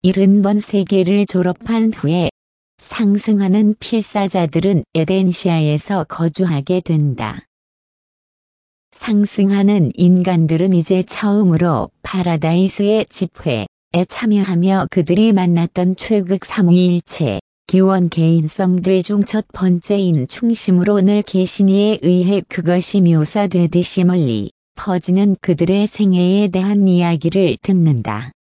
70번 세계를 졸업한 후에 상승하는 필사자들은 에덴시아에서 거주하게 된다. 상승하는 인간들은 이제 처음으로 파라다이스의 집회에 참여하며 그들이 만났던 최극 삼위일체, 기원 개인성들 중 첫 번째인 충심으로 늘 계신이에 의해 그것이 묘사되듯이 멀리 퍼지는 그들의 생애에 대한 이야기를 듣는다.